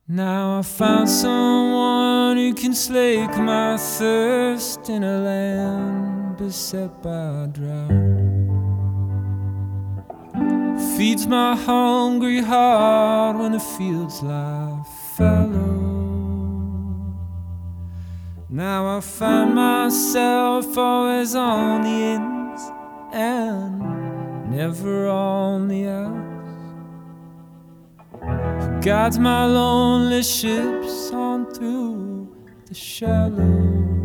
Now I found someone who can slake my thirst in a land beset by drought, feeds my hungry heart when the fields lie fallow. Now I find myself always on the ins and never on the outs. Guides my lonely ships on through the shallows.